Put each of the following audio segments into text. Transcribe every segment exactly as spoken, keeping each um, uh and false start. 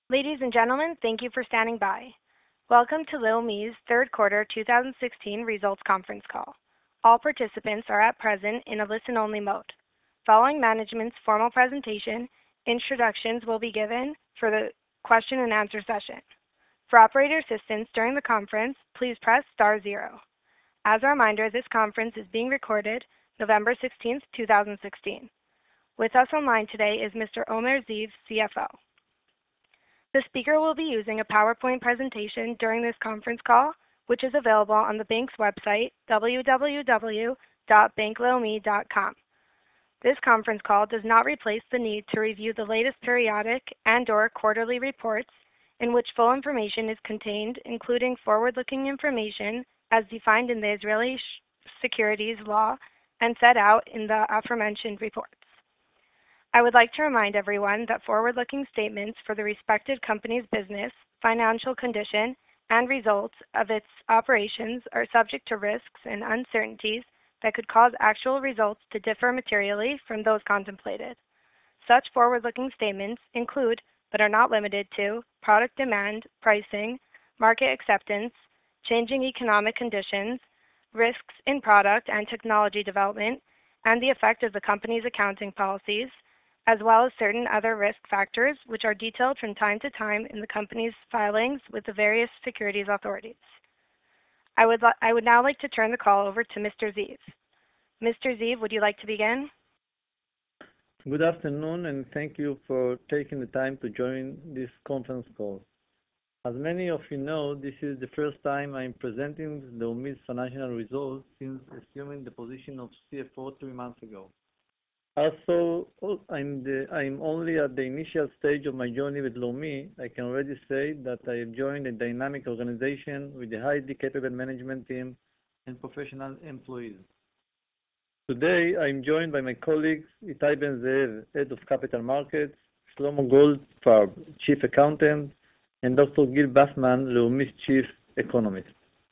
Ladies and gentlemen, thank you for standing by. Welcome to Leumi's third quarter two thousand sixteen results conference call. All participants are at present in a listen-only mode. Following management's formal presentation, introductions will be given for the question and answer session. For operator assistance during the conference, please press star zero. As a reminder, this conference is being recorded November sixteenth, two thousand sixteen. With us online today is Mister Omer Ziv, C F O. The speaker will be using a PowerPoint presentation during this conference call, which is available on the bank's website, w w w dot bank leumi dot com. This conference call does not replace the need to review the latest periodic and or quarterly reports in which full information is contained, including forward-looking information as defined in the Israeli securities law and set out in the aforementioned reports. I would like to remind everyone that forward-looking statements for the respected company's business, financial condition, and results of its operations are subject to risks and uncertainties that could cause actual results to differ materially from those contemplated. Such forward-looking statements include, but are not limited to, product demand, pricing, market acceptance, changing economic conditions, risks in product and technology development, and the effect of the company's accounting policies, as well as certain other risk factors which are detailed from time to time in the company's filings with the various securities authorities. I would, I would now like to turn the call over to Mister Ziv. Mister Ziv, would you like to begin? Good afternoon, and thank you for taking the time to join this conference call. As many of you know, this is the first time I'm presenting Leumi's financial results since assuming the position of C F O three months ago. Also, I'm, the, I'm only at the initial stage of my journey with Leumi. I can already say that I have joined a dynamic organization with a highly capable management team and professional employees. Today, I'm joined by my colleagues Itai Ben-Zeev, Head of Capital Markets, Shlomo Goldfarb, Chief Accountant, and Doctor Gil Bassman, Leumi's Chief Economist.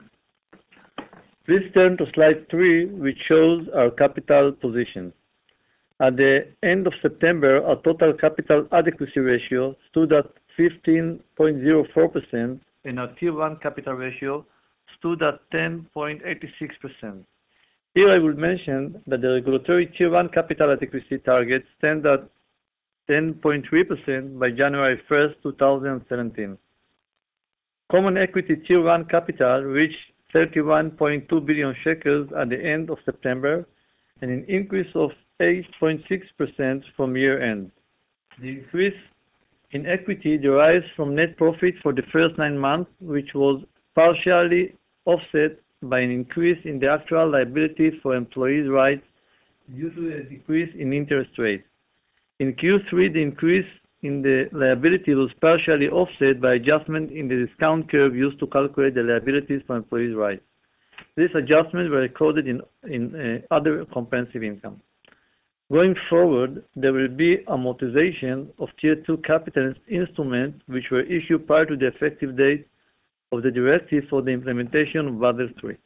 Please turn to slide three, which shows our capital position. At the end of September, our total capital adequacy ratio stood at fifteen point zero four percent and our Tier one capital ratio stood at ten point eight six percent. Here I would mention that the regulatory Tier one capital adequacy target stands at ten point three percent by January first, two thousand seventeen. Common equity Tier one capital reached thirty-one point two billion shekels at the end of September, and an increase of eight point six percent from year-end. The increase in equity derives from net profit for the first nine months, which was partially offset by an increase in the actual liability for employees' rights due to a decrease in interest rates. In Q three, the increase in the liability was partially offset by adjustment in the discount curve used to calculate the liabilities for employees' rights. These adjustments were recorded in, in uh, other comprehensive income. Going forward, there will be amortization of Tier two capital instruments which were issued prior to the effective date of the directive for the implementation of Basel three.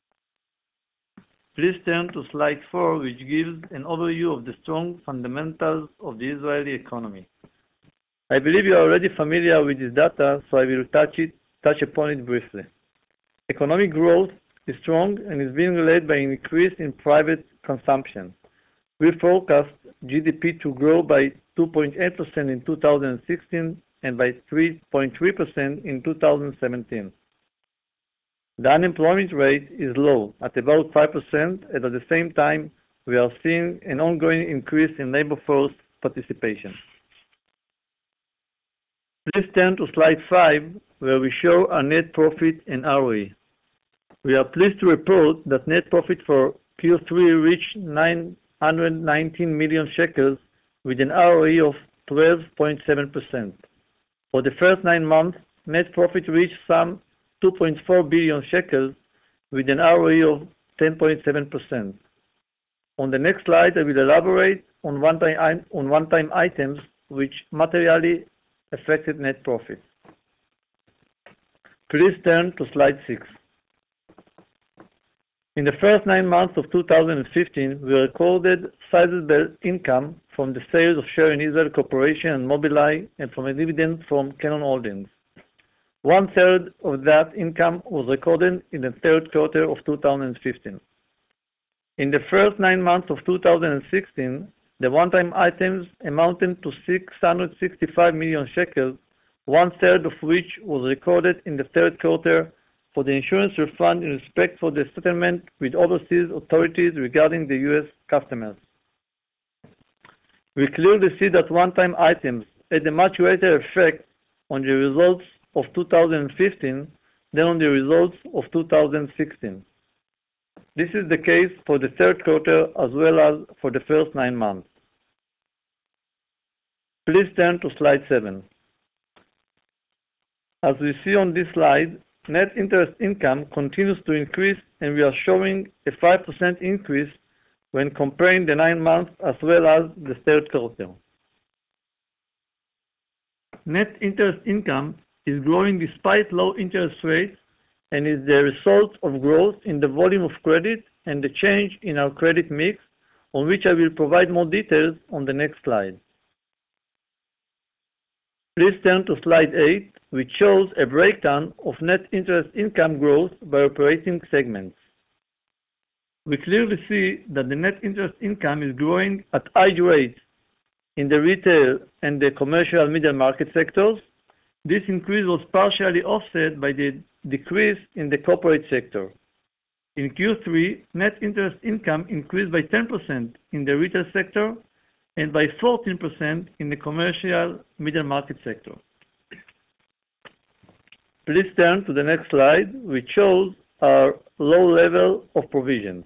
Please turn to slide four, which gives an overview of the strong fundamentals of the Israeli economy. I believe you are already familiar with this data, so I will touch, it, touch upon it briefly. Economic growth is strong and is being led by an increase in private consumption. We forecast G D P to grow by two point eight percent in two thousand sixteen and by three point three percent in two thousand seventeen. The unemployment rate is low, at about five percent, and at the same time, we are seeing an ongoing increase in labor force participation. Please turn to slide five, where we show our net profit and R O E. We are pleased to report that net profit for Q three reached nine hundred nineteen million shekels with an R O E of twelve point seven percent. For the first nine months, net profit reached some two point four billion shekels with an R O E of ten point seven percent. On the next slide, I will elaborate on one-time on one-time items which materially affected net profit. Please turn to slide six. In the first nine months of two thousand fifteen, we recorded sizable income from the sales of share in Israel Corporation and Mobileye, and from a dividend from Canon Holdings. One-third of that income was recorded in the third quarter of two thousand fifteen. In the first nine months of two thousand sixteen, the one-time items amounted to six hundred sixty-five million shekels, one-third of which was recorded in the third quarter for the insurance refund in respect for the settlement with overseas authorities regarding the U S customers. We clearly see that one-time items had a much greater effect on the results of two thousand fifteen than on the results of two thousand sixteen. This is the case for the third quarter as well as for the first nine months. Please turn to slide seven. As we see on this slide, net interest income continues to increase, and we are showing a five percent increase when comparing the nine months as well as the third quarter. Net interest income is growing despite low interest rates and is the result of growth in the volume of credit and the change in our credit mix, on which I will provide more details on the next slide. Please turn to slide eight, which shows a breakdown of net interest income growth by operating segments. We clearly see that the net interest income is growing at high rates in the retail and the commercial middle market sectors. This increase was partially offset by the decrease in the corporate sector. In Q three, net interest income increased by ten percent in the retail sector and by fourteen percent in the commercial middle market sector. Please turn to the next slide, which shows our low level of provisions.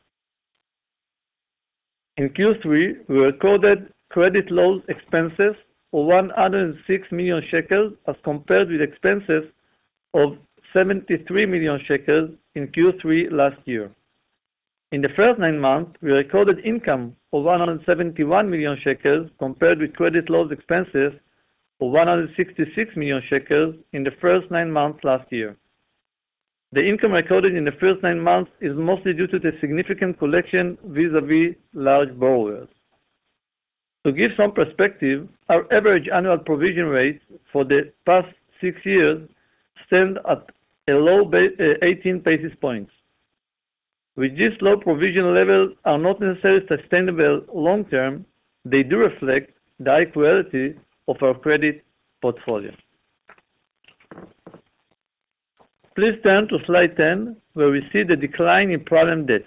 In Q three, we recorded credit loss expenses of one hundred six million shekels as compared with expenses of seventy-three million shekels in Q three last year. In the first nine months, we recorded income of one hundred seventy-one million shekels compared with credit loss expenses of one hundred sixty-six million shekels in the first nine months last year. The income recorded in the first nine months is mostly due to the significant collection vis-a-vis large borrowers. To give some perspective, our average annual provision rate for the past six years stands at a low eighteen basis points. With this low provision levels are not necessarily sustainable long term, they do reflect the high quality of our credit portfolio. Please turn to slide ten, where we see the decline in problem debts.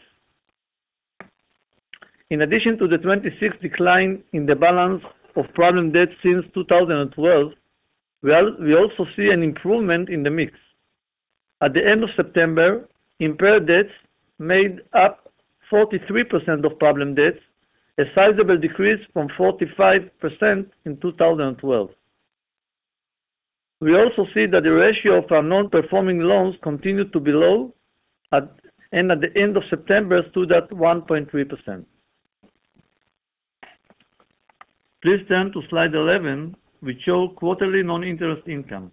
In addition to the twenty-six percent decline in the balance of problem debts since two thousand twelve, we also see an improvement in the mix. At the end of September, impaired debts made up forty-three percent of problem debts, a sizable decrease from forty-five percent in two thousand twelve. We also see that the ratio of our non-performing loans continued to be low, at, and at the end of September stood at one point three percent. Please turn to slide eleven, which shows quarterly non-interest income.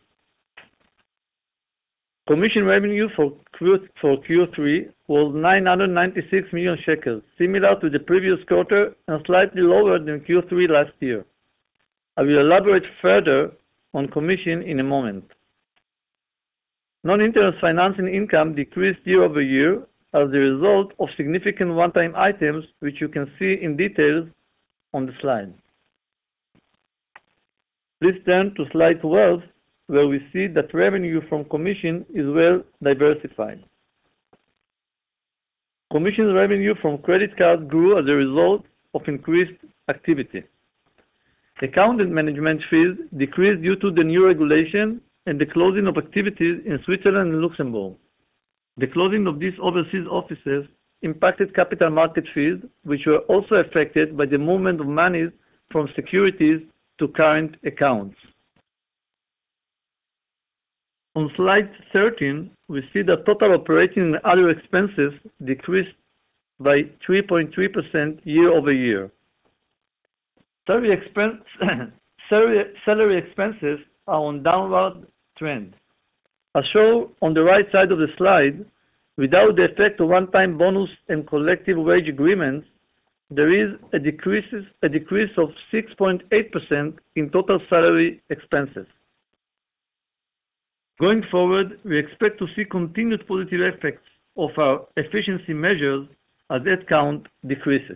Commission revenue for Q, for Q three was nine hundred ninety-six million shekels, similar to the previous quarter and slightly lower than Q three last year. I will elaborate further on commission in a moment. Non-interest financing income decreased year over year as a result of significant one-time items, which you can see in detail on the slide. Please turn to slide twelve, where we see that revenue from commission is well diversified. Commission revenue from credit cards grew as a result of increased activity. Account and management fees decreased due to the new regulation and the closing of activities in Switzerland and Luxembourg. The closing of these overseas offices impacted capital market fees, which were also affected by the movement of money from securities to current accounts. On slide thirteen, we see that total operating and other expenses decreased by three point three percent year over year. Salary, expense, salary, salary expenses are on downward trend. As shown on the right side of the slide, without the effect of one-time bonus and collective wage agreements, there is a decrease, a decrease of six point eight percent in total salary expenses. Going forward, we expect to see continued positive effects of our efficiency measures as headcount decreases.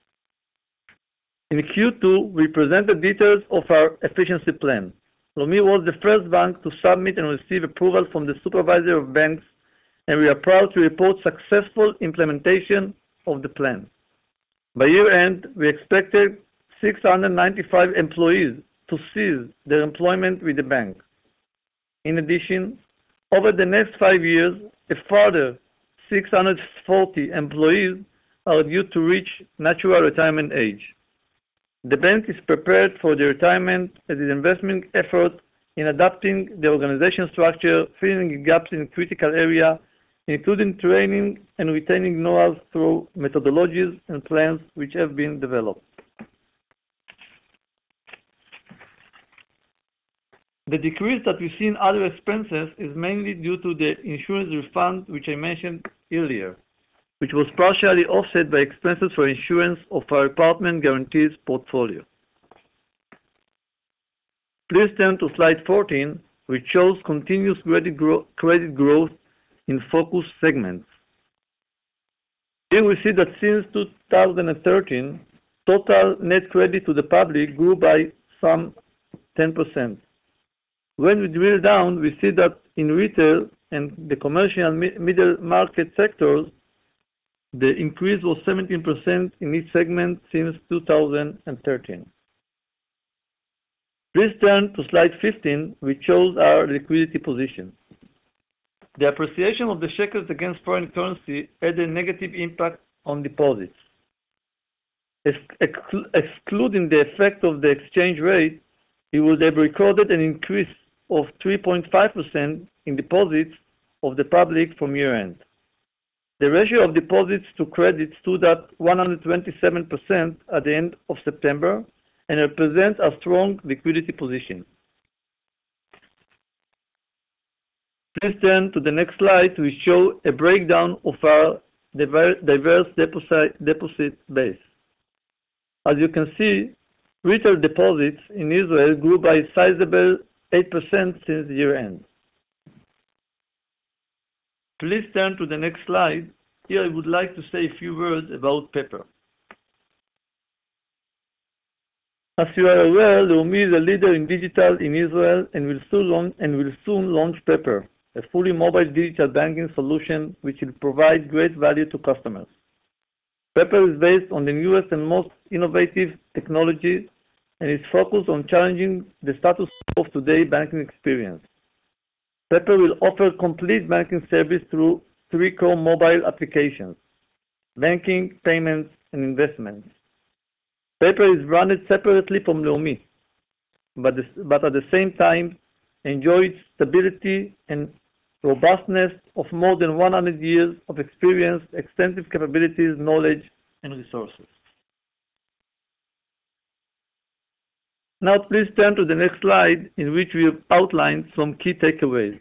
In Q two, we presented details of our efficiency plan. Leumi was the first bank to submit and receive approval from the supervisor of banks, and we are proud to report successful implementation of the plan. By year end, we expected six hundred ninety-five employees to cease their employment with the bank. In addition, over the next five years, a further six hundred forty employees are due to reach natural retirement age. The bank is prepared for the retirement as an investment effort in adapting the organization structure, filling gaps in critical areas, including training and retaining know-how through methodologies and plans which have been developed. The decrease that we see in other expenses is mainly due to the insurance refund, which I mentioned earlier, which was partially offset by expenses for insurance of our apartment guarantees portfolio. Please turn to slide fourteen, which shows continuous credit, gro credit growth in focus segments. Here we see that since two thousand thirteen, total net credit to the public grew by some ten percent. When we drill down, we see that in retail and the commercial and middle market sectors, the increase was seventeen percent in each segment since two thousand thirteen. Please turn to slide fifteen, which shows our liquidity position. The appreciation of the shekels against foreign currency had a negative impact on deposits. Exclu excluding the effect of the exchange rate, it would have recorded an increase of three point five percent in deposits of the public from year-end. The ratio of deposits to credit stood at one hundred twenty-seven percent at the end of September and represents a strong liquidity position. Please turn to the next slide to show a breakdown of our diverse deposit, deposit base. As you can see, retail deposits in Israel grew by a sizable eight percent since year-end. Please turn to the next slide. Here I would like to say a few words about Pepper. As you are aware, Leumi is a leader in digital in Israel and will soon launch, and will soon launch Pepper, a fully mobile digital banking solution which will provide great value to customers. Pepper is based on the newest and most innovative technologies and is focused on challenging the status of today's banking experience. Pepper will offer complete banking service through three core mobile applications: banking, payments, and investments. Pepper is branded separately from Leumi, but, this, but at the same time enjoys stability and robustness of more than one hundred years of experience, extensive capabilities, knowledge, and resources. Now please turn to the next slide, in which we have outlined some key takeaways.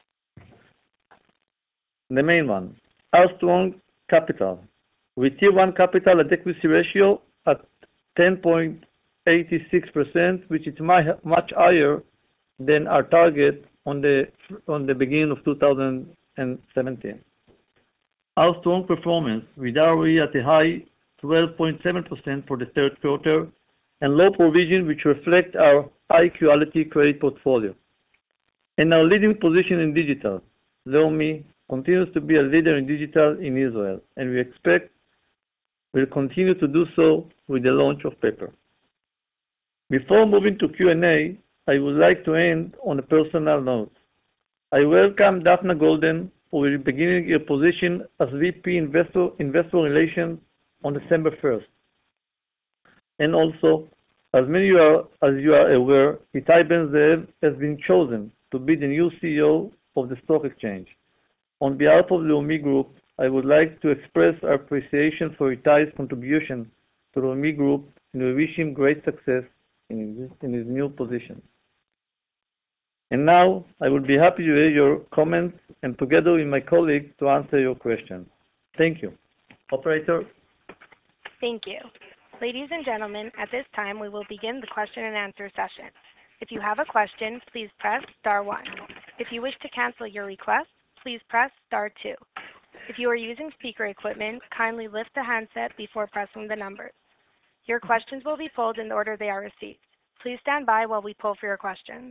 The main one, our strong capital, with Tier one capital adequacy ratio at ten point eight six percent, which is much higher than our target on the, on the beginning of two thousand seventeen. Our strong performance, with R O E at a high twelve point seven percent for the third quarter, and low provision, which reflect our high-quality credit portfolio. And our leading position in digital. Leumi continues to be a leader in digital in Israel, and we expect we'll continue to do so with the launch of Pepper. Before moving to Q and A, I would like to end on a personal note. I welcome Daphna Golden, who will be beginning her position as V P Investor, Investor Relations on December first. And also, as many are, as you are aware, Ittai Ben-Zeev has been chosen to be the new C E O of the stock exchange. On behalf of Leumi Group, I would like to express our appreciation for Ittai's contribution to Leumi Group, and we wish him great success in his, in his new position. And now, I would be happy to hear your comments and together with my colleagues to answer your questions. Thank you. Operator? Thank you. Ladies and gentlemen, at this time we will begin the question and answer session. If you have a question, please press star one. If you wish to cancel your request, please press star two. If you are using speaker equipment, kindly lift the handset before pressing the numbers. Your questions will be pulled in the order they are received. Please stand by while we pull for your questions.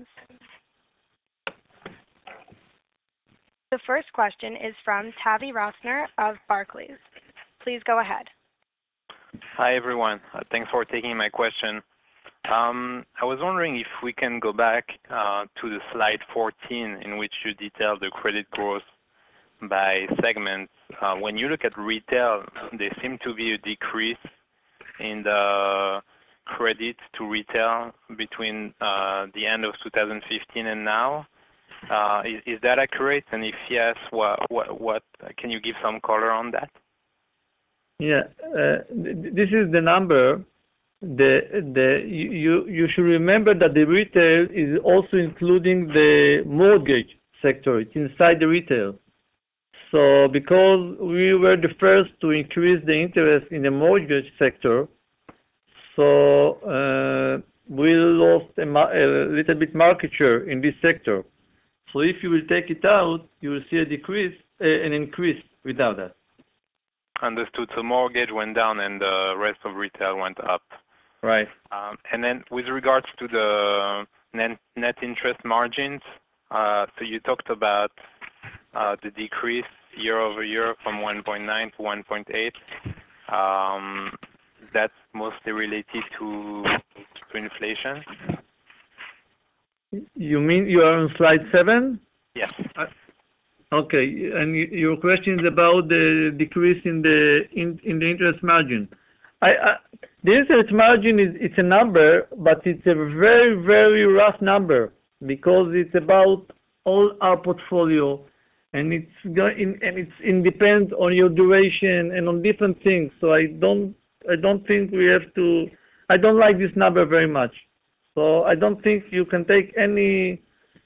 The first question is from Tavy Rosner of Barclays. Please go ahead. Hi, everyone. Uh, thanks for taking my question. Um, I was wondering if we can go back uh, to the slide fourteen in which you detail the credit growth by segments. Uh, when you look at retail, there seems to be a decrease in the credit to retail between uh, the end of two thousand fifteen and now. Uh, is, is that accurate? And if yes, what, what, what can you give some color on that? Yeah, uh, th- this is the number. The the you you should remember that the retail is also including the mortgage sector. It's inside the retail. So because we were the first to increase the interest in the mortgage sector, so uh, we lost a, ma- a little bit market share in this sector. So if you will take it out, you will see a decrease, uh, an increase without that. Understood. So mortgage went down and the rest of retail went up. Right. Um, and then with regards to the net, net interest margins, uh, so you talked about uh, the decrease year over year from one point nine to one point eight. Um, that's mostly related to, to inflation. You mean you are on slide seven? Yes. Okay, and your question is about the decrease in the in, in the interest margin. I, I, the interest margin is it's a number, but it's a very very rough number because it's about all our portfolio, and it's going and it's it depends on your duration and on different things. So I don't I don't think we have to. I don't like this number very much. So I don't think you can take any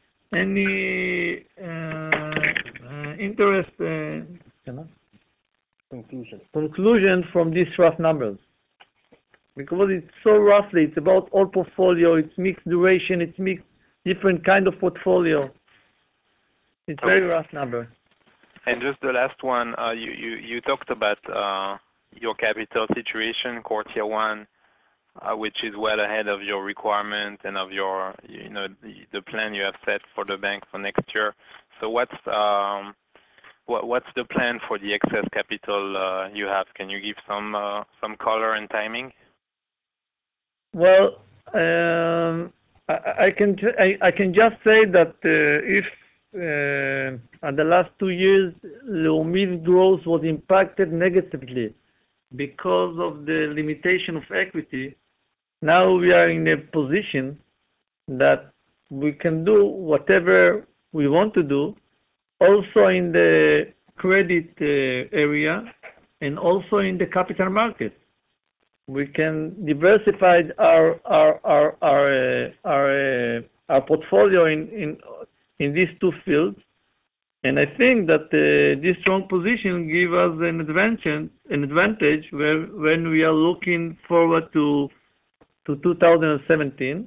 any uh, uh, interest uh, conclusion conclusion from these rough numbers because it's so roughly. It's about all portfolio. It's mixed duration. It's mixed different kind of portfolio. It's Okay. very rough number. And just the last one, uh, you, you you talked about uh, your capital situation, Core Tier one. Uh, which is well ahead of your requirement and of your, you know, the, the plan you have set for the bank for next year. So what's um, what, what's the plan for the excess capital uh, you have? Can you give some uh, some color and timing? Well, um, I, I can I, I can just say that uh, if uh, in the last two years Leumi's growth was impacted negatively because of the limitation of equity, now we are in a position that we can do whatever we want to do, also in the credit uh, area and also in the capital market. We can diversify our our our our uh, our, uh, our portfolio in, in in these two fields. And I think that uh, this strong position gives us an advantage, an advantage where, when we are looking forward to to two thousand seventeen.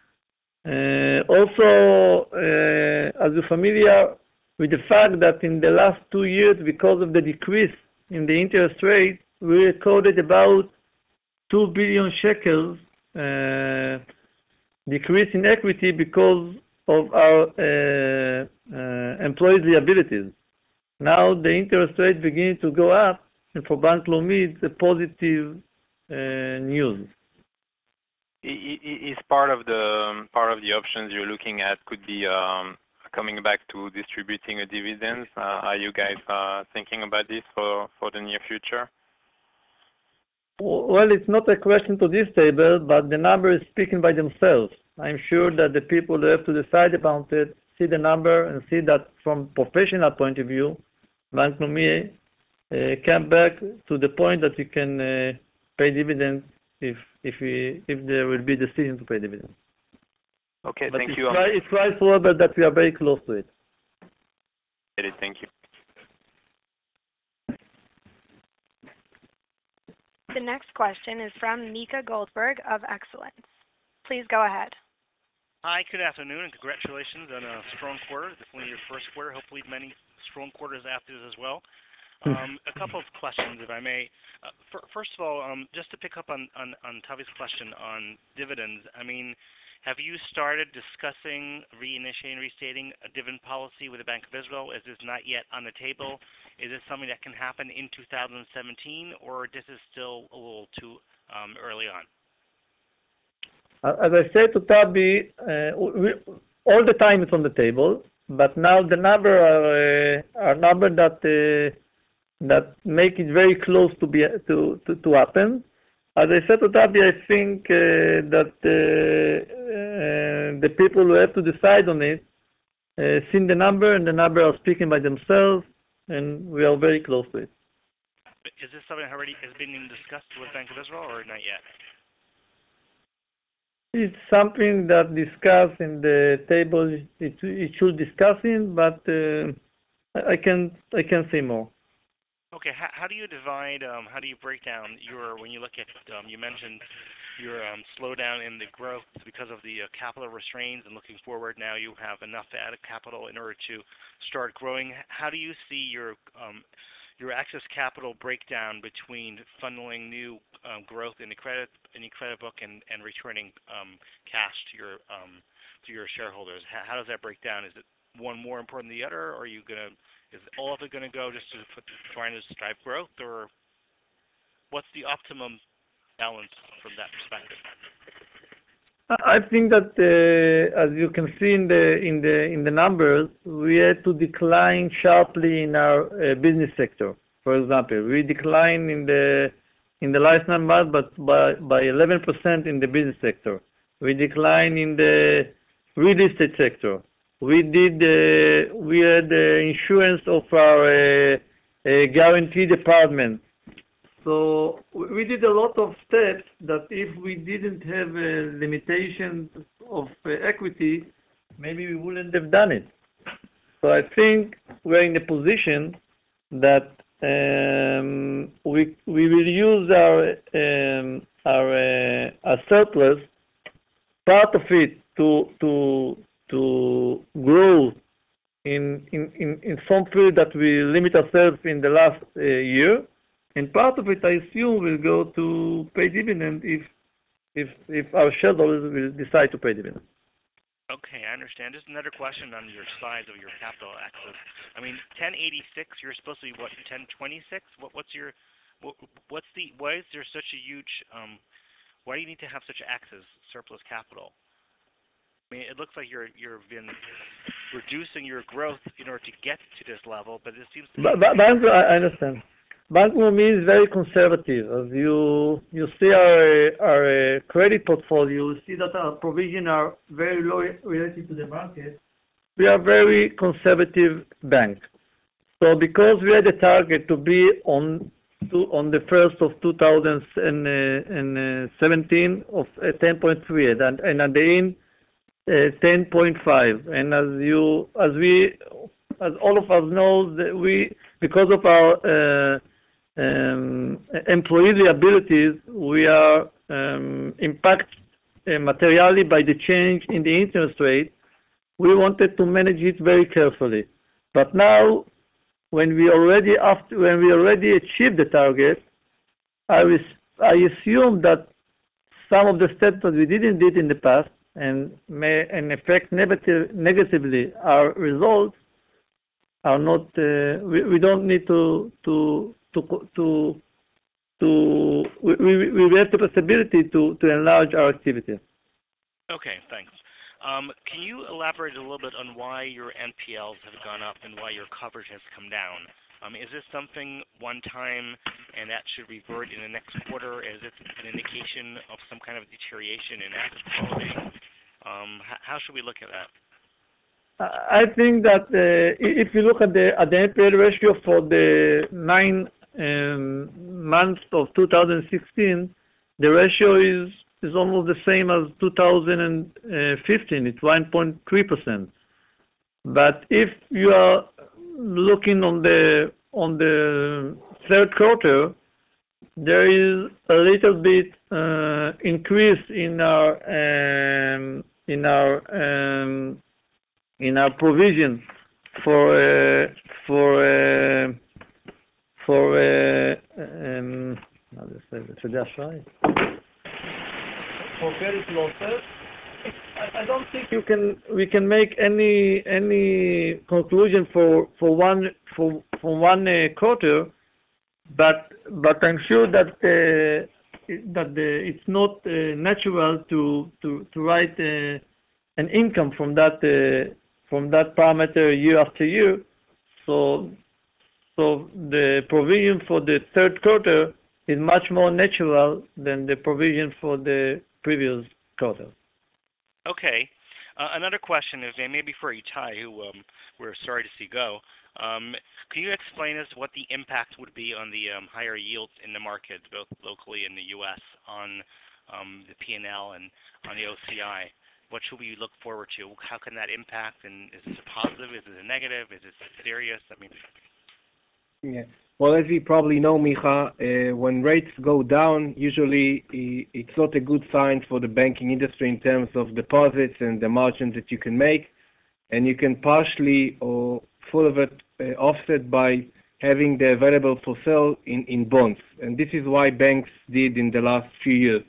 Uh, also, uh, as you're familiar with the fact that in the last two years, because of the decrease in the interest rate, we recorded about two billion shekels uh, decrease in equity because of our uh, uh, employees' liabilities. Now the interest rate beginning to go up, and for Bank Leumi, it's a positive uh, news. Is part of the part of the options you're looking at could be um, coming back to distributing a dividend? Uh, are you guys uh, thinking about this for, for the near future? Well, it's not a question to this table, but the number is speaking by themselves. I'm sure that the people who have to decide about it see the number and see that from professional point of view, Bank Leumi uh, come back to the point that you can uh, pay dividends if if we if there will be decision to pay dividends. Okay, but thank it's you. Right, it's right forward that we are very close to it. Thank you. The next question is from Mika Goldberg of Excellence. Please go ahead. Hi, good afternoon, and congratulations on a strong quarter. Definitely your first quarter. Hopefully many strong quarters after this as well. Um, a couple of questions, if I may. Uh, for, first of all, um, just to pick up on, on, on Tavi's question on dividends, I mean, have you started discussing reinitiating, restating a dividend policy with the Bank of Israel? Is this not yet on the table? Is this something that can happen in two thousand seventeen, or this is still a little too um, early on? As I said to Tavi, uh, we, all the time it's on the table, but now the number are, uh, are number that uh, that make it very close to be to to, to happen. As I said to Tavi, I think uh, that uh, uh, the people who have to decide on it uh, seen the number, and the number are speaking by themselves, and we are very close to it. Is this something that already has been discussed with Bank of Israel, or not yet? It's something that discussed in the table. It, it should discussing, but uh, I can I can say more. Okay. How, how do you divide? Um, how do you break down your when you look at? Um, you mentioned your um, slowdown in the growth because of the uh, capital restraints, and looking forward now you have enough added capital in order to start growing. How do you see your um, your excess capital breakdown between funneling new um, growth in the credit in the credit book and, and returning um, cash to your um, to your shareholders? How, how does that break down? Is it one more important than the other, or are you gonna is all of it gonna go just to put, trying to drive growth, or what's the optimum balance from that perspective? I think that uh, as you can see in the in the in the numbers, we had to decline sharply in our uh, business sector. For example, we declined in the in the life numbers, but by by eleven percent in the business sector. We declined in the real estate sector. We did uh, we had the insurance of our uh, uh, guarantee department. So we did a lot of steps that if we didn't have a limitation of uh, equity, maybe we wouldn't have done it. So I think we're in a position that um, we we will use our um, our, uh, our surplus, part of it to to to grow in in in, in some field that we limit ourselves in the last uh, year. And part of it, I assume, will go to pay dividend if if if our shareholders will decide to pay dividend. Okay, I understand. Just another question on your size of your capital access. I mean, ten eighty-six. You're supposed to be what? ten twenty-six. What, what's your? What, what's the? Why is there such a huge? Um, why do you need to have such access surplus capital? I mean, it looks like you're you've been reducing your growth in order to get to this level, but it seems to But, but, but I understand. Bank Leumi is very conservative. As you you see our our credit portfolio, you see that our provision are very low relative to the market. We are very conservative bank. So because we had a target to be on to, on the first of two thousand seventeen of uh, ten point three and and at the end uh, ten point five. And as you as we as all of us know, that we because of our uh, Um, employee liabilities, we are um, impacted uh, materially by the change in the interest rate. We wanted to manage it very carefully, but now, when we already after when we already achieved the target, I was I assume that some of the steps that we didn't did in the past and may and affect negative negatively our results are not. Uh, we, we don't need to to. to to to we, we, we have the possibility to, to enlarge our activity. Okay, thanks. Um, can you elaborate a little bit on why your N P Ls have gone up and why your coverage has come down? Um, is this something one time and that should revert in the next quarter? Is it an indication of some kind of deterioration in asset quality? Um, how, how should we look at that? I think that uh, if you look at the at the N P L ratio for the nine um, months of two thousand sixteen, the ratio is is almost the same as two thousand fifteen. It's one point three percent. But if you are looking on the on the third quarter, there is a little bit uh, increase in our um, in our um, in our provision for uh, for uh, for uh, um, how do you say it? For credit losses. I don't think you can we can make any any conclusion for for one for for one uh, quarter, but but I'm sure that uh, that the, it's not uh, natural to to to write uh, an income from that uh, from that parameter year after year. So so the provision for the third quarter is much more natural than the provision for the previous quarter. Okay. Uh, another question is, and maybe for Itai, who um, we're sorry to see go. Um, can you explain us what the impact would be on the um, higher yields in the market, both locally in the U S, on um, the P and L and on the O C I? What should we look forward to? How can that impact? And is this a positive? Is it a negative? Is it serious? I mean, yeah. Well, as you probably know, Micha, uh, when rates go down, usually it's not a good sign for the banking industry in terms of deposits and the margins that you can make, and you can partially or full of it uh, offset by having the available for sale in, in bonds. And this is why banks did in the last few years.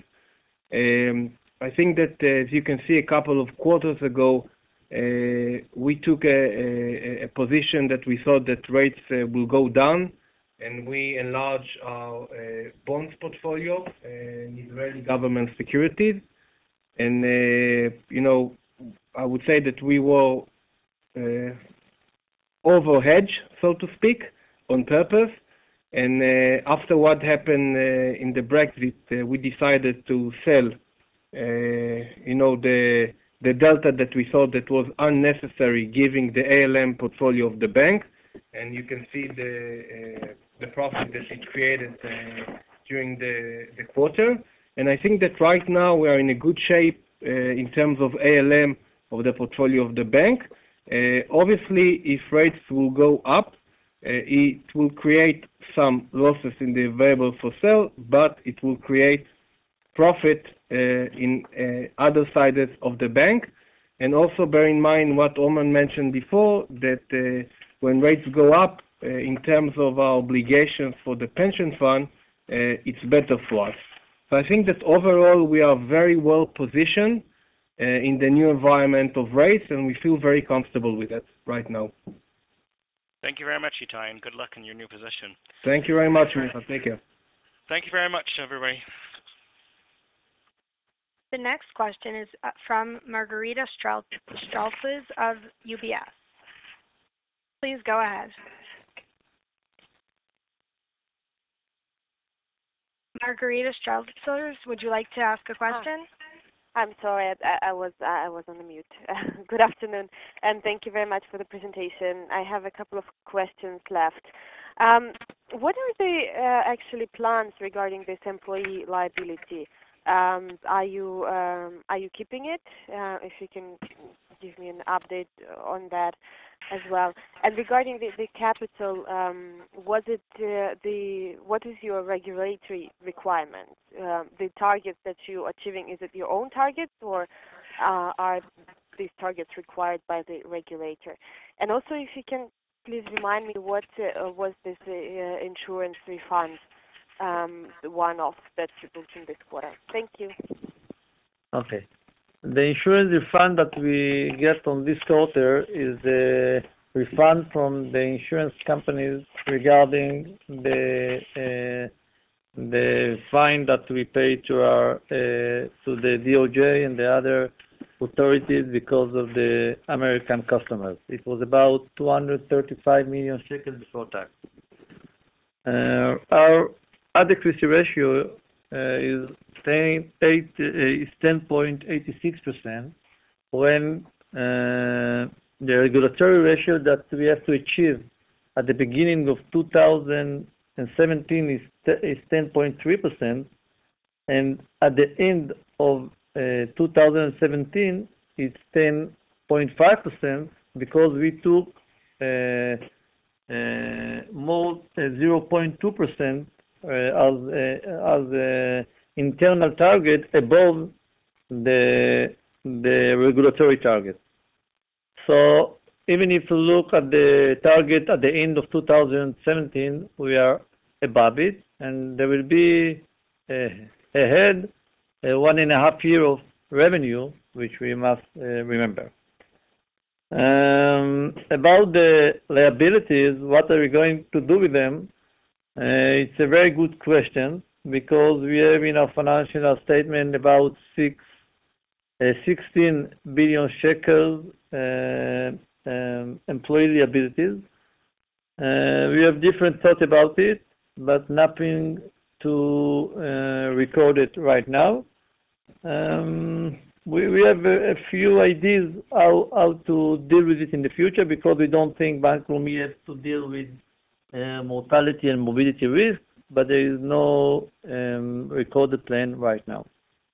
Um, I think that, uh, as you can see, a couple of quarters ago, uh, we took a, a, a position that we thought that rates uh, will go down, and we enlarged our uh, bonds portfolio in Israeli government securities. And, uh, you know, I would say that we were uh, over-hedged, so to speak, on purpose. And uh, after what happened uh, in the Brexit, uh, we decided to sell, uh, you know, the the delta that we thought that was unnecessary, giving the A L M portfolio of the bank. And you can see the uh, the profit that it created uh, during the the quarter. And I think that right now we are in a good shape uh, in terms of A L M of the portfolio of the bank. Uh, obviously, if rates will go up, uh, it will create some losses in the available for sale, but it will create profit uh, in uh, other sides of the bank. And also bear in mind what Oman mentioned before, that uh, when rates go up, uh, in terms of our obligations for the pension fund, uh, it's better for us. So I think that overall we are very well positioned uh, in the new environment of rates, and we feel very comfortable with that right now. thank you very much, Itai, and good luck in your new position. Thank you very much, Micha. Take care. Thank you very much, everybody. The next question is uh, from Margarita Strauss of U B S. Please go ahead. Margarita Strauss, would you like to ask a question? Ah, I'm sorry, I, I was I was on the mute. Good afternoon, and thank you very much for the presentation. I have a couple of questions left. Um, what are the uh, actually plans regarding this employee liability? Um, are you um, are you keeping it? Uh, if you can give me an update on that as well. And regarding the, the capital, um, was it uh, the what is your regulatory requirement? Um, the targets that you're achieving, is it your own targets, or uh, are these targets required by the regulator? And also, if you can please remind me what uh, was this uh, insurance refund? Um, the one-off that you booked in this quarter. Thank you. Okay. The insurance refund that we get on this quarter is a refund from the insurance companies regarding the uh, the fine that we pay to our uh, to the D O J and the other authorities because of the American customers. It was about two hundred thirty-five million shekels before tax. Uh, our adequacy ratio uh, is ten point eight six percent, when uh, the regulatory ratio that we have to achieve at the beginning of two thousand seventeen is, is ten point three percent, and at the end of uh, two thousand seventeen it's ten point five percent, because we took uh, uh, more uh, zero point two percent uh, as uh, as uh, internal target above the the regulatory target. So even if you look at the target at the end of two thousand seventeen, we are above it, and there will be uh, ahead uh, one and a half year of revenue, which we must uh, remember. Um, about the liabilities, what are we going to do with them? Uh, it's a very good question because we have in our financial statement about six, uh, sixteen billion shekels uh, um, employee liabilities. Uh, we have different thoughts about it, but nothing to uh, record it right now. Um, we, we have a, a few ideas how, how to deal with it in the future because we don't think Bank Leumi has to deal with uh, mortality and morbidity risk, but there is no um, recorded plan right now.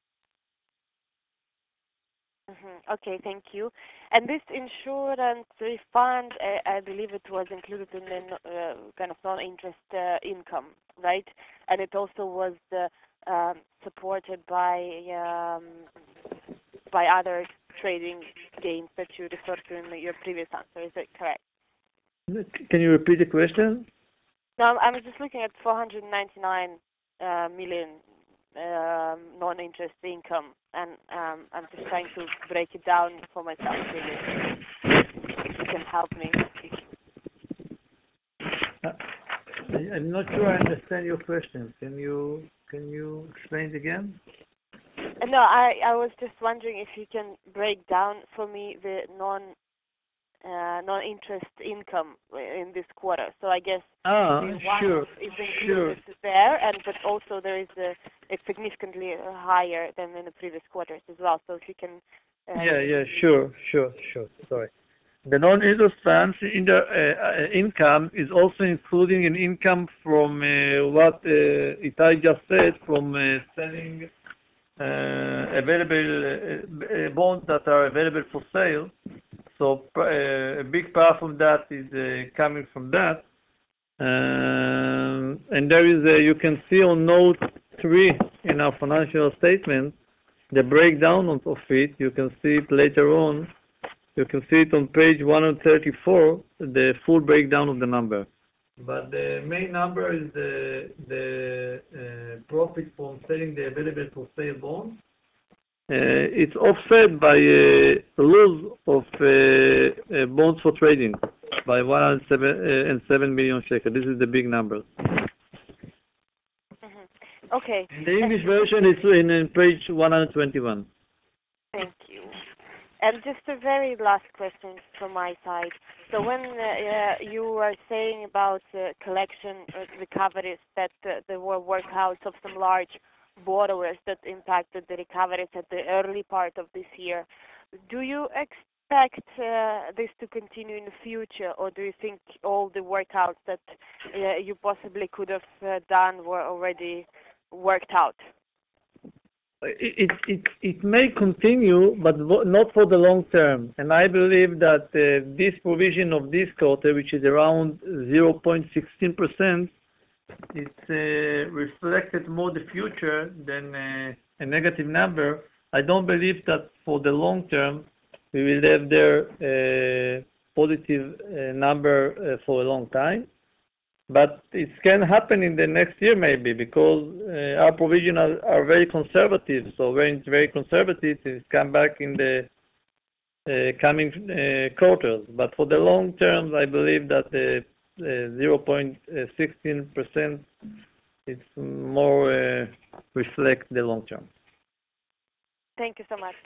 Mm-hmm. Okay, thank you. And this insurance refund, uh, I believe it was included in the uh, kind of non-interest uh, income, right? And it also was uh, um, supported by um, by other trading gains that you referred to in your previous answer. Is that correct? Can you repeat the question? No, I was just looking at four hundred ninety-nine uh, million um, non-interest income, and um, I'm just trying to break it down for myself. Really, if you can help me. Uh, I'm not sure I understand your question. Can you can you explain it again? No, I, I was just wondering if you can break down for me the non uh, non-interest income in this quarter. So I guess Ah, the sure, one is sure. included there, and but also there is a it's significantly higher than in the previous quarters as well. So if you can. Uh, Yeah, yeah, sure, sure, sure. Sorry. The non-interest funds in the uh, uh, income is also including an income from uh, what uh, Itai just said, from uh, selling uh, available uh, uh, bonds that are available for sale. So uh, a big part of that is uh, coming from that. Um, and there is a, you can see on note three in our financial statement, the breakdown of it. You can see it later on. You can see it on page one hundred thirty-four, the full breakdown of the number. But the main number is the, the uh, profit from selling the available for sale bonds. Uh, it's offset by a loss of uh, uh, bonds for trading by one hundred seven million shekel. This is the big number. Mm-hmm. Okay. In the English version, it's in, in page one hundred twenty-one. Thank you. And just a very last question from my side. So when uh, uh, you were saying about uh, collection uh, recoveries, that uh, there were workouts of some large borrowers that impacted the recoveries at the early part of this year, do you expect uh, this to continue in the future, or do you think all the workouts that uh, you possibly could have uh, done were already worked out? It, it, it may continue, but not for the long term. And I believe that uh, this provision of this quarter, which is around zero point one six percent, it uh, reflected more the future than uh, a negative number. I don't believe that for the long term we will have their uh, positive uh, number uh, for a long time. But it can happen in the next year maybe, because uh, our provisions are, are very conservative. So when it's very conservative, it come back in the uh, coming uh, quarters. But for the long term, I believe that the uh, zero point one six percent it's more uh, reflect the long term. Thank you so much.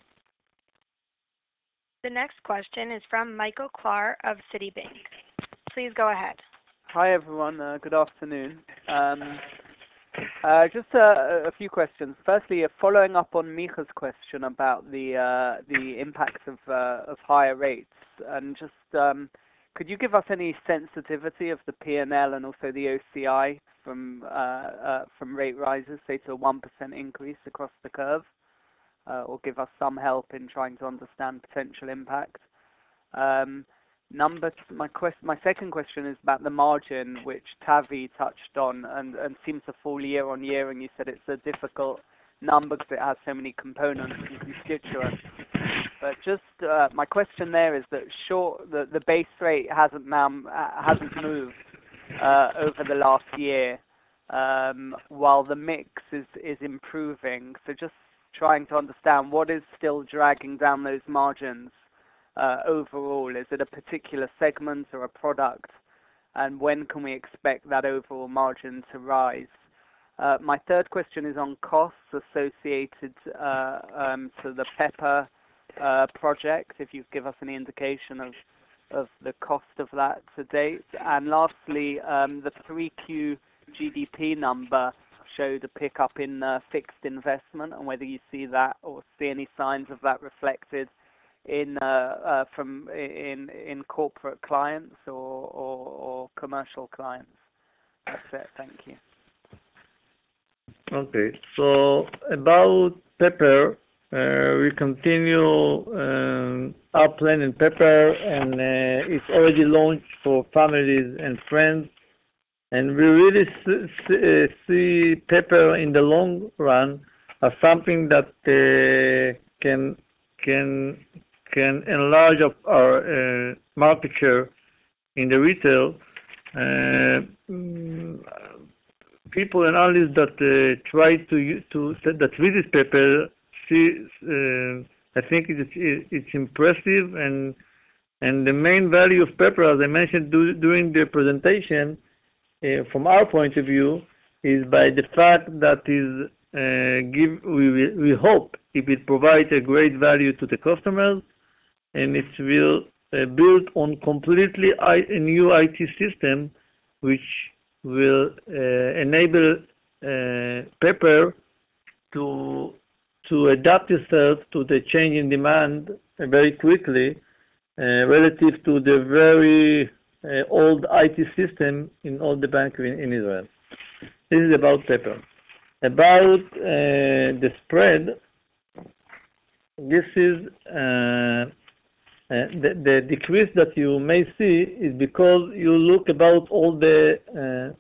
The next question is from Michael Klahr of Citibank. Please go ahead. Hi everyone, uh, good afternoon. Um, uh, just uh, a few questions. Firstly, uh, following up on Micha's question about the uh, the impacts of uh, of higher rates, and just um, could you give us any sensitivity of the P and L and also the O C I from uh, uh, from rate rises, say to a one percent increase across the curve, uh, or give us some help in trying to understand potential impact? Um, Number, my quest, my second question is about the margin, which Tavi touched on, and, and seems to fall year on year, and you said it's a difficult number because it has so many components and constituents. But just uh, my question there is that short, the, the base rate hasn't now uh, hasn't moved uh, over the last year, um, while the mix is is improving. So just trying to understand what is still dragging down those margins. Uh, overall, is it a particular segment or a product? And when can we expect that overall margin to rise? Uh, my third question is on costs associated uh, um, to the Pepper uh, project, if you give us any indication of, of the cost of that to date. And lastly, um, the three Q G D P number showed a pickup in uh, fixed investment, and whether you see that or see any signs of that reflected in uh, uh, from in in corporate clients or, or or commercial clients. That's it. Thank you. Okay. So about Pepper, uh, we continue um, our plan in Pepper, and uh, it's already launched for families and friends. And we really see, see Pepper in the long run as something that uh, can can can enlarge our uh, market share in the retail. Uh, mm, people and analysts that uh, try to to that visit Pepper see, uh, I think it's it's impressive, and and the main value of Pepper, as I mentioned do, during the presentation, uh, from our point of view, is by the fact that is uh, give we we hope it will provide a great value to the customers. And it will uh, build on completely I, a new I T system, which will uh, enable uh, Pepper to to adapt itself to the change in demand very quickly, uh, relative to the very uh, old I T system in all the banks in, in Israel. This is about Pepper. About uh, the spread, this is. Uh, Uh, the, the decrease that you may see is because you look about all the uh,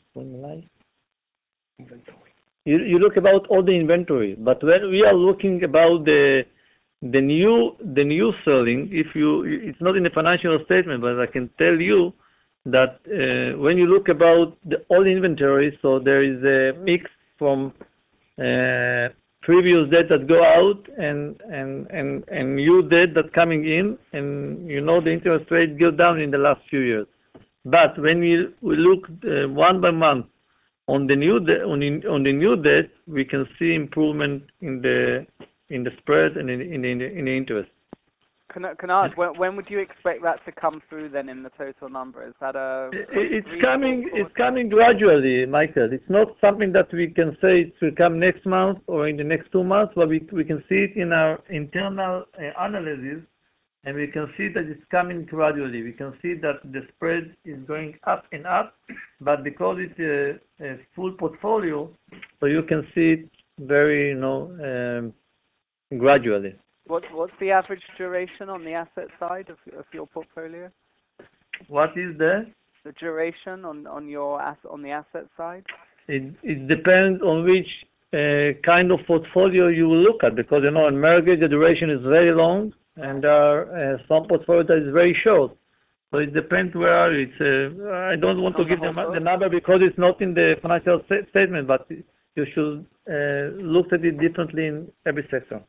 you, you look about all the inventory, but when we are looking about the the new the new selling, if you it's not in the financial statement, but I can tell you that uh, when you look about the all inventory, so there is a mix from uh, previous debt that go out and and and and new debt that coming in, and you know the interest rate go down in the last few years. But when we we look uh, one by month on the new de- on in, on the new debt, we can see improvement in the in the spread and in in, in, the, in the interest. Can I, can I ask, when, when would you expect that to come through then in the total number? Is that a... It's coming, it's coming gradually, Michael. It's not something that we can say it will come next month or in the next two months, but we, we can see it in our internal uh, analysis, and we can see that it's coming gradually. We can see that the spread is going up and up, but because it's a, a full portfolio, so you can see it very, you know, um, gradually. What, what's the average duration on the asset side of, of your portfolio? What is the? The duration on, on your as- on the asset side? It, it depends on which uh, kind of portfolio you will look at, because, you know, in mortgage, the duration is very long, and there are uh, some portfolio that is very short. So it depends where it's. Uh, I don't want to give the, the number because it's not in the financial st- statement, but you should uh, look at it differently in every sector.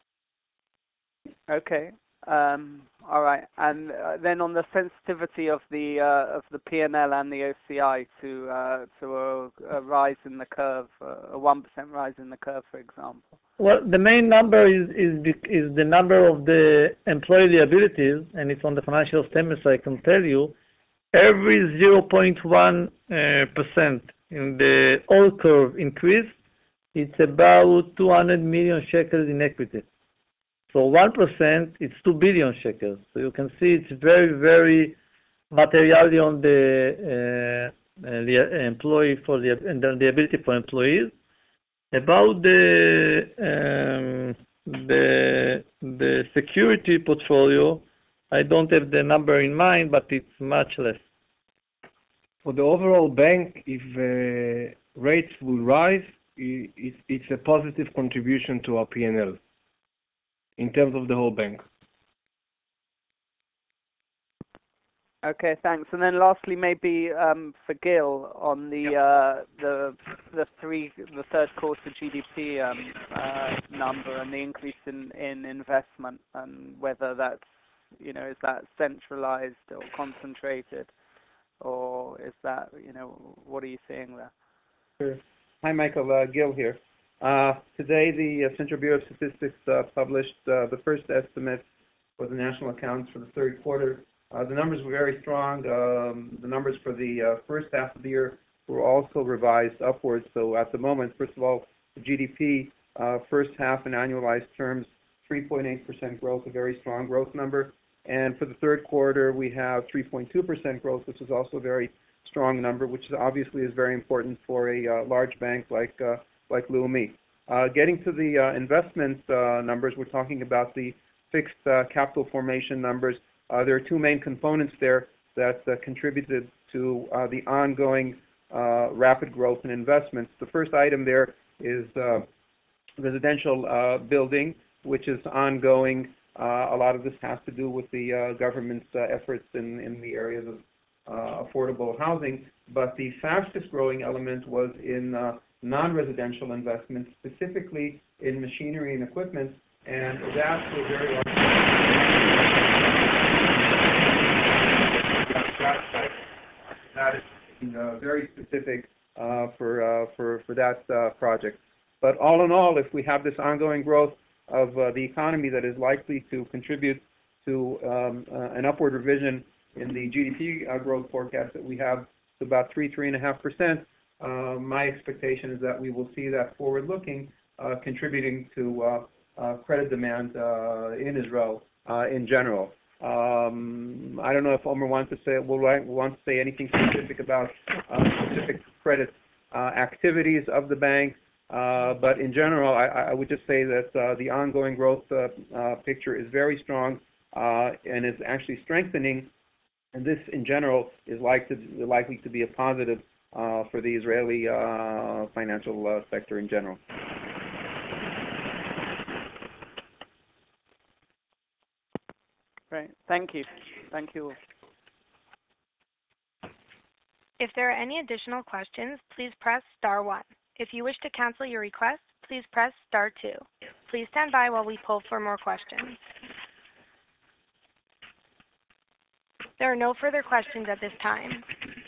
Okay. Um, all right. And uh, then on the sensitivity of the uh, of the P and L and the O C I to uh, to a, a rise in the curve, uh, a one percent rise in the curve, for example. Well, the main number is is is the number of the employee liabilities, and it's on the financial statement. So I can tell you, every zero point one percent in the old curve increase, it's about two hundred million shekels in equity. So one percent, it's two billion shekels. So you can see it's very, very materially on the uh, uh, the employee for the and the, the ability for employees. About the um, the the security portfolio, I don't have the number in mind, but it's much less. For the overall bank, if uh, rates will rise, i- it- it's a positive contribution to our P and L in terms of the whole bank. Okay, thanks. And then lastly, maybe um, for Gil on the uh, the the three the third quarter G D P um, uh, number and the increase in, in investment, and whether that's, you know, is that centralized or concentrated, or is that, you know, what are you seeing there? Sure. Hi, Michael. Uh, Gil here. Uh, today, the uh, Central Bureau of Statistics uh, published uh, the first estimate for the national accounts for the third quarter. Uh, the numbers were very strong. Um, the numbers for the uh, first half of the year were also revised upwards. So at the moment, first of all, the G D P, uh, first half in annualized terms, three point eight percent growth, a very strong growth number. And for the third quarter, we have three point two percent growth, which is also a very strong number, which is obviously is very important for a uh, large bank like uh, like Leumi. Uh, getting to the uh, investment uh, numbers, we're talking about the fixed uh, capital formation numbers. Uh, there are two main components there that uh, contributed to uh, the ongoing uh, rapid growth in investments. The first item there is uh, residential uh, building, which is ongoing. Uh, a lot of this has to do with the uh, government's uh, efforts in, in the areas of uh, affordable housing, but the fastest growing element was in uh, non-residential investments, specifically in machinery and equipment, and that was very well. That is uh, very specific uh, for, uh, for, for that uh, project. But all in all, if we have this ongoing growth of uh, the economy that is likely to contribute to um, uh, an upward revision in the G D P uh, growth forecast that we have to about three, three and a half percent, uh, my expectation is that we will see that forward-looking uh, contributing to uh, uh, credit demand uh, in Israel uh, in general. Um, I don't know if Omer wants to say will want to say anything specific about uh, specific credit uh, activities of the bank, uh, but in general, I, I would just say that uh, the ongoing growth uh, uh, picture is very strong uh, and is actually strengthening. And this, in general, is like to, likely to be a positive uh, for the Israeli uh, financial uh, sector in general. Great. Thank you. Thank you all. If there are any additional questions, please press star one. If you wish to cancel your request, please press star two. Please stand by while we poll for more questions. There are no further questions at this time.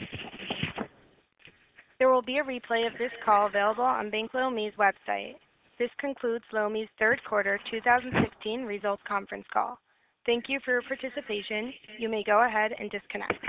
There will be a replay of this call available on Bank Leumi's website. This concludes Leumi's third quarter two thousand sixteen results conference call. Thank you for your participation. You may go ahead and disconnect.